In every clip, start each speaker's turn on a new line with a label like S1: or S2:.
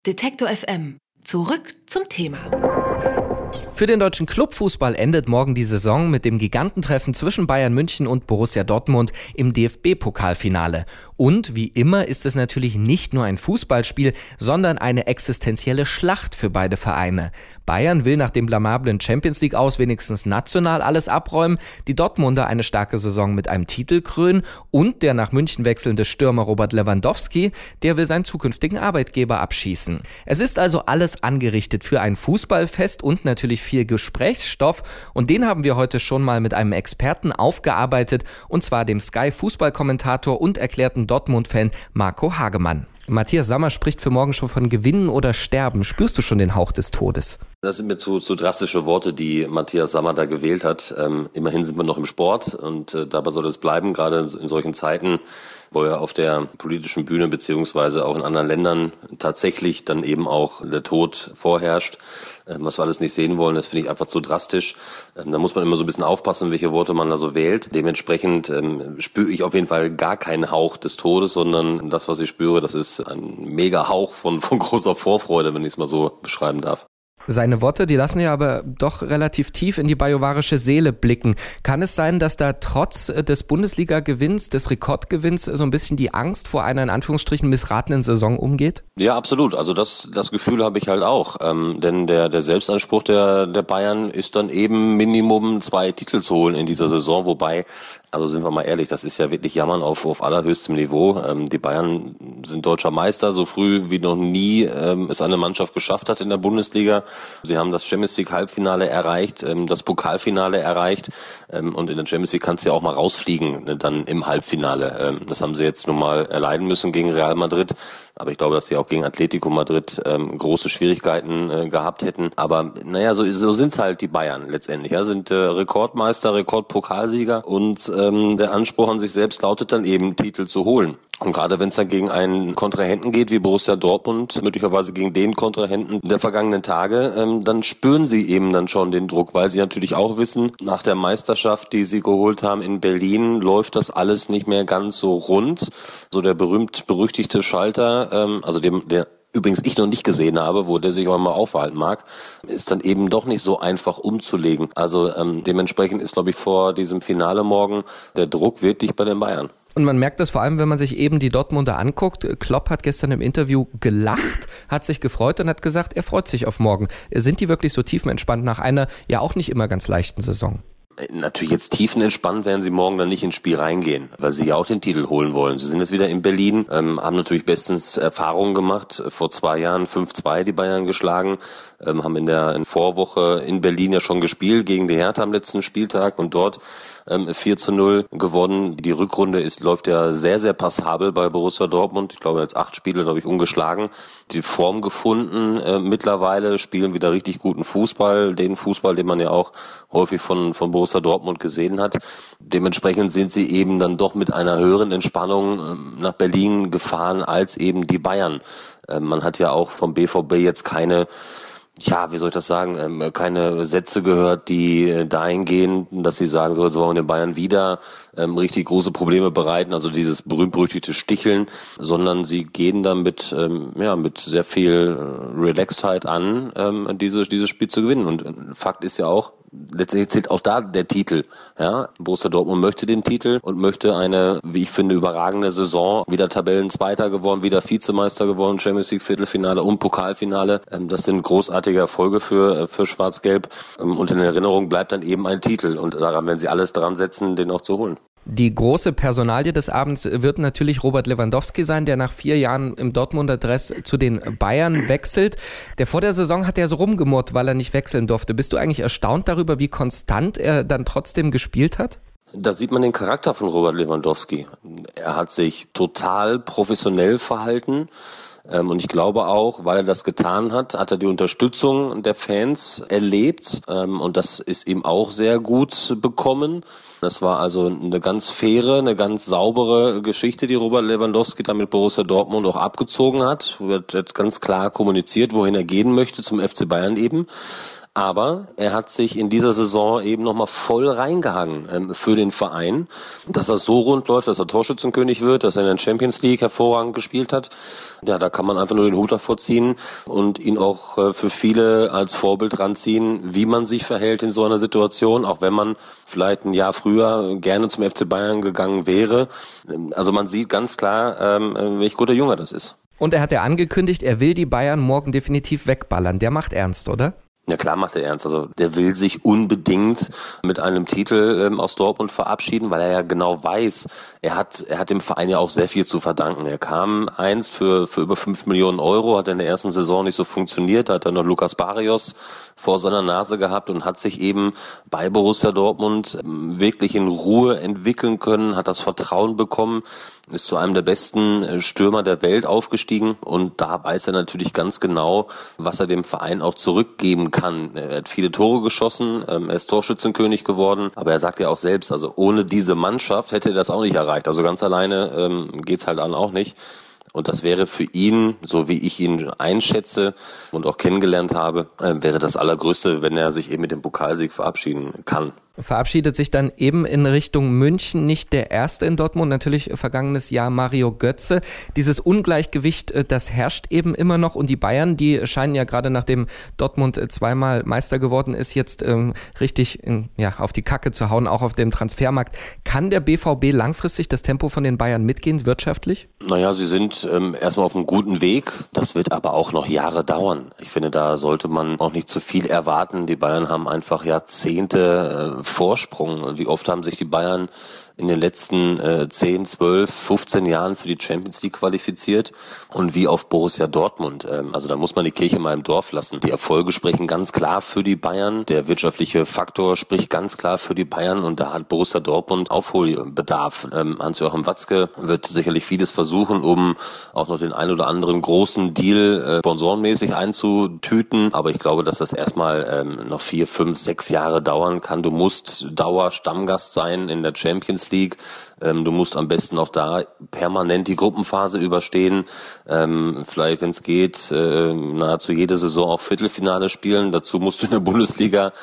S1: Detektor FM. Zurück zum Thema.
S2: Für den deutschen Clubfußball endet morgen die Saison mit dem Gigantentreffen zwischen Bayern München und Borussia Dortmund im DFB-Pokalfinale. Und wie immer ist es natürlich nicht nur ein Fußballspiel, sondern eine existenzielle Schlacht für beide Vereine. Bayern will nach dem blamablen Champions-League-Aus wenigstens national alles abräumen, die Dortmunder eine starke Saison mit einem Titel krönen und der nach München wechselnde Stürmer Robert Lewandowski, der will seinen zukünftigen Arbeitgeber abschießen. Es ist also alles angerichtet für ein Fußballfest und natürlich viel Gesprächsstoff, und den haben wir heute schon mal mit einem Experten aufgearbeitet, und zwar dem Sky-Fußballkommentator und erklärten Dortmund-Fan Marco Hagemann. Matthias Sammer spricht für morgen schon von Gewinnen oder Sterben. Spürst du schon den Hauch des Todes?
S3: Das sind mir zu drastische Worte, die Matthias Sammer da gewählt hat. Immerhin sind wir noch im Sport und dabei soll es bleiben, gerade in solchen Zeiten, wo ja auf der politischen Bühne beziehungsweise auch in anderen Ländern tatsächlich dann eben auch der Tod vorherrscht. Was wir alles nicht sehen wollen, das finde ich einfach zu drastisch. Da muss man immer so ein bisschen aufpassen, welche Worte man da so wählt. Dementsprechend spüre ich auf jeden Fall gar keinen Hauch des Todes, sondern das, was ich spüre, das ist ein mega Hauch von großer Vorfreude, wenn ich es mal so beschreiben darf.
S2: Seine Worte, die lassen ja aber doch relativ tief in die bajuwarische Seele blicken. Kann es sein, dass da trotz des Bundesliga-Gewinns, des Rekordgewinns, so ein bisschen die Angst vor einer in Anführungsstrichen missratenen Saison umgeht?
S3: Ja, absolut. Also das Gefühl habe ich halt auch. Denn der Selbstanspruch der Bayern ist dann eben Minimum 2 Titel zu holen in dieser Saison. Wobei, also sind wir mal ehrlich, das ist ja wirklich Jammern auf allerhöchstem Niveau. Die Bayern sind deutscher Meister, so früh wie noch nie es eine Mannschaft geschafft hat in der Bundesliga. Sie haben das Champions League Halbfinale erreicht, das Pokalfinale erreicht, und in der Champions League kannst du ja auch mal rausfliegen, dann im Halbfinale. Das haben sie jetzt nun mal erleiden müssen gegen Real Madrid, aber ich glaube, dass sie auch gegen Atletico Madrid große Schwierigkeiten gehabt hätten. Aber naja, so sind's halt die Bayern letztendlich. Ja, sind Rekordmeister, Rekordpokalsieger, und der Anspruch an sich selbst lautet dann eben, Titel zu holen. Und gerade wenn es dann gegen einen Kontrahenten geht, wie Borussia Dortmund, möglicherweise gegen den Kontrahenten der vergangenen Tage, dann spüren sie eben dann schon den Druck, weil sie natürlich auch wissen, nach der Meisterschaft, die sie geholt haben in Berlin, läuft das alles nicht mehr ganz so rund. So der berühmt-berüchtigte Schalter, also der übrigens ich noch nicht gesehen habe, wo der sich auch immer aufhalten mag, ist dann eben doch nicht so einfach umzulegen. Also dementsprechend ist, glaube ich, vor diesem Finale morgen der Druck wirklich bei den Bayern.
S2: Und man merkt das vor allem, wenn man sich eben die Dortmunder anguckt. Klopp hat gestern im Interview gelacht, hat sich gefreut und hat gesagt, er freut sich auf morgen. Sind die wirklich so tiefenentspannt nach einer ja auch nicht immer ganz leichten Saison?
S3: Natürlich jetzt tiefenentspannt werden sie morgen dann nicht ins Spiel reingehen, weil sie ja auch den Titel holen wollen. Sie sind jetzt wieder in Berlin, haben natürlich bestens Erfahrungen gemacht. Vor 2 Jahren 5-2 die Bayern geschlagen, haben in der Vorwoche in Berlin ja schon gespielt gegen die Hertha am letzten Spieltag und dort 4-0 gewonnen. Die Rückrunde läuft ja sehr, sehr passabel bei Borussia Dortmund. Ich glaube, jetzt 8 Spiele, glaube ich, ungeschlagen. Die Form gefunden mittlerweile, spielen wieder richtig guten Fußball. Den Fußball, den man ja auch häufig von Borussia Dortmund gesehen hat. Dementsprechend sind sie eben dann doch mit einer höheren Entspannung nach Berlin gefahren als eben die Bayern. Man hat ja auch vom BVB jetzt keine Sätze gehört, die dahin gehen, dass sie sagen, so, jetzt wollen wir den Bayern wieder richtig große Probleme bereiten, also dieses berühmt-berüchtigte Sticheln, sondern sie gehen dann mit sehr viel Relaxedheit an, dieses Spiel zu gewinnen. Und Fakt ist ja auch, letztendlich zählt auch da der Titel. Ja, Borussia Dortmund möchte den Titel und möchte eine, wie ich finde, überragende Saison. Wieder Tabellenzweiter geworden, wieder Vizemeister geworden, Champions League Viertelfinale und Pokalfinale. Das sind großartige Erfolge für Schwarz-Gelb. Und in Erinnerung bleibt dann eben ein Titel. Und daran werden sie alles dran setzen, den auch zu holen.
S2: Die große Personalie des Abends wird natürlich Robert Lewandowski sein, der nach 4 Jahren im Dortmunder Dress zu den Bayern wechselt. Der vor der Saison hat ja so rumgemurrt, weil er nicht wechseln durfte. Bist du eigentlich erstaunt darüber, wie konstant er dann trotzdem gespielt hat?
S3: Da sieht man den Charakter von Robert Lewandowski. Er hat sich total professionell verhalten. Und ich glaube auch, weil er das getan hat, hat er die Unterstützung der Fans erlebt. Und das ist ihm auch sehr gut bekommen. Das war also eine ganz faire, eine ganz saubere Geschichte, die Robert Lewandowski da mit Borussia Dortmund auch abgezogen hat. Er hat ganz klar kommuniziert, wohin er gehen möchte, zum FC Bayern eben. Aber er hat sich in dieser Saison eben nochmal voll reingehangen für den Verein, dass das so rund läuft, dass er Torschützenkönig wird, dass er in der Champions League hervorragend gespielt hat. Ja, da kann man einfach nur den Hut davor ziehen und ihn auch für viele als Vorbild ranziehen, wie man sich verhält in so einer Situation, auch wenn man vielleicht ein Jahr früher gerne zum FC Bayern gegangen wäre. Also man sieht ganz klar, welch guter Junge das ist.
S2: Und er hat ja angekündigt, er will die Bayern morgen definitiv wegballern. Der macht ernst, oder?
S3: Ja klar macht er ernst. Also der will sich unbedingt mit einem Titel aus Dortmund verabschieden, weil er ja genau weiß, er hat dem Verein ja auch sehr viel zu verdanken. Er kam für über 5 Millionen Euro, hat in der ersten Saison nicht so funktioniert, hat dann noch Lucas Barrios vor seiner Nase gehabt und hat sich eben bei Borussia Dortmund wirklich in Ruhe entwickeln können, hat das Vertrauen bekommen, ist zu einem der besten Stürmer der Welt aufgestiegen und da weiß er natürlich ganz genau, was er dem Verein auch zurückgeben kann. Er hat viele Tore geschossen, er ist Torschützenkönig geworden, aber er sagt ja auch selbst, also ohne diese Mannschaft hätte er das auch nicht erreicht. Also ganz alleine geht's halt auch nicht. Und das wäre für ihn, so wie ich ihn einschätze und auch kennengelernt habe, wäre das Allergrößte, wenn er sich eben mit dem Pokalsieg verabschieden kann.
S2: Verabschiedet sich dann eben in Richtung München nicht der Erste in Dortmund, natürlich vergangenes Jahr Mario Götze. Dieses Ungleichgewicht, das herrscht eben immer noch und die Bayern, die scheinen ja gerade nachdem Dortmund zweimal Meister geworden ist, jetzt richtig auf die Kacke zu hauen, auch auf dem Transfermarkt. Kann der BVB langfristig das Tempo von den Bayern mitgehen, wirtschaftlich?
S3: Naja, sie sind erstmal auf einem guten Weg. Das wird aber auch noch Jahre dauern. Ich finde, da sollte man auch nicht zu viel erwarten. Die Bayern haben einfach Jahrzehnte Vorsprung. Wie oft haben sich die Bayern in den letzten 10, 12, 15 Jahren für die Champions League qualifiziert und wie auf Borussia Dortmund. Also da muss man die Kirche mal im Dorf lassen. Die Erfolge sprechen ganz klar für die Bayern. Der wirtschaftliche Faktor spricht ganz klar für die Bayern und da hat Borussia Dortmund Aufholbedarf. Hans-Joachim Watzke wird sicherlich vieles versuchen, um auch noch den ein oder anderen großen Deal sponsorenmäßig einzutüten. Aber ich glaube, dass das erstmal noch 4, 5, 6 Jahre dauern kann. Du musst Dauer-Stammgast sein in der Champions League. Du musst am besten auch da permanent die Gruppenphase überstehen. Vielleicht, wenn es geht, nahezu jede Saison auch Viertelfinale spielen. Dazu musst du in der Bundesliga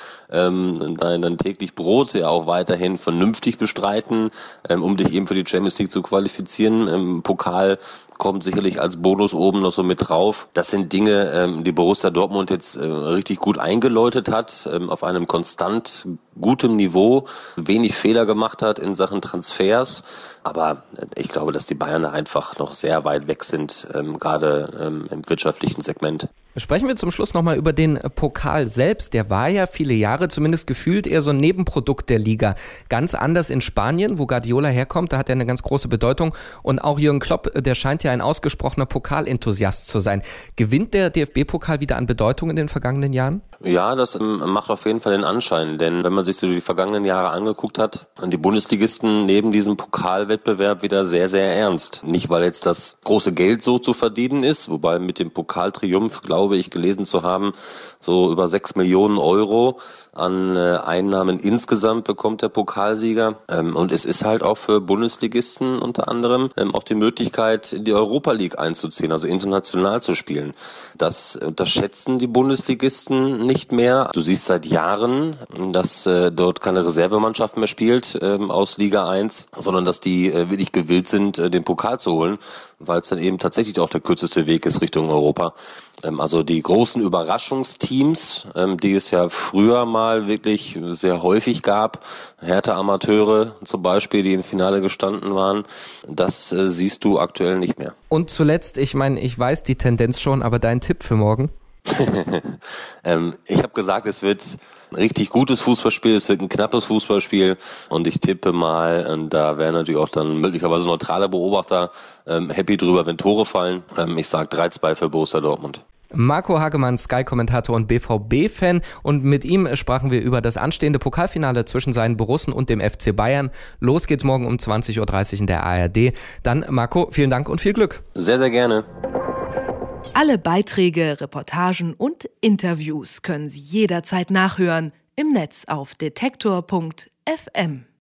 S3: dein täglich Brot ja auch weiterhin vernünftig bestreiten, um dich eben für die Champions League zu qualifizieren. Im Pokal kommt sicherlich als Bonus oben noch so mit drauf. Das sind Dinge, die Borussia Dortmund jetzt richtig gut eingeläutet hat, auf einem konstant gutem Niveau, wenig Fehler gemacht hat in Sachen Transfers. Aber ich glaube, dass die Bayern da einfach noch sehr weit weg sind, gerade im wirtschaftlichen Segment.
S2: Sprechen wir zum Schluss nochmal über den Pokal selbst. Der war ja viele Jahre zumindest gefühlt eher so ein Nebenprodukt der Liga. Ganz anders in Spanien, wo Guardiola herkommt, da hat er eine ganz große Bedeutung. Und auch Jürgen Klopp, der scheint ja ein ausgesprochener Pokalenthusiast zu sein. Gewinnt der DFB-Pokal wieder an Bedeutung in den vergangenen Jahren?
S3: Ja, das macht auf jeden Fall den Anschein, denn wenn man sich so die vergangenen Jahre angeguckt hat, die Bundesligisten nehmen diesen Pokalwettbewerb wieder sehr, sehr ernst. Nicht, weil jetzt das große Geld so zu verdienen ist, wobei mit dem Pokaltriumph, glaube ich, gelesen zu haben, so über 6 Millionen Euro an Einnahmen insgesamt bekommt der Pokalsieger. Und es ist halt auch für Bundesligisten unter anderem auch die Möglichkeit, in die Europa League einzuziehen, also international zu spielen. Das unterschätzen die Bundesligisten nicht mehr. Du siehst seit Jahren, dass dort keine Reservemannschaft mehr spielt aus Liga 1, sondern dass die wirklich gewillt sind, den Pokal zu holen, weil es dann eben tatsächlich auch der kürzeste Weg ist Richtung Europa. Also die großen Überraschungsteams, die es ja früher mal wirklich sehr häufig gab, Hertha-Amateure zum Beispiel, die im Finale gestanden waren, das siehst du aktuell nicht mehr.
S2: Und zuletzt, ich meine, ich weiß die Tendenz schon, aber dein Tipp für morgen?
S3: Ich habe gesagt, es wird ein richtig gutes Fußballspiel, es wird ein knappes Fußballspiel und ich tippe mal, und da wären natürlich auch dann möglicherweise neutrale Beobachter happy drüber, wenn Tore fallen. Ich sage 3-2 für Borussia Dortmund.
S2: Marco Hagemann, Sky-Kommentator und BVB-Fan, und mit ihm sprachen wir über das anstehende Pokalfinale zwischen seinen Borussen und dem FC Bayern. Los geht's morgen um 20.30 Uhr in der ARD. Dann Marco, vielen Dank und viel Glück.
S3: Sehr, sehr gerne.
S1: Alle Beiträge, Reportagen und Interviews können Sie jederzeit nachhören im Netz auf detektor.fm.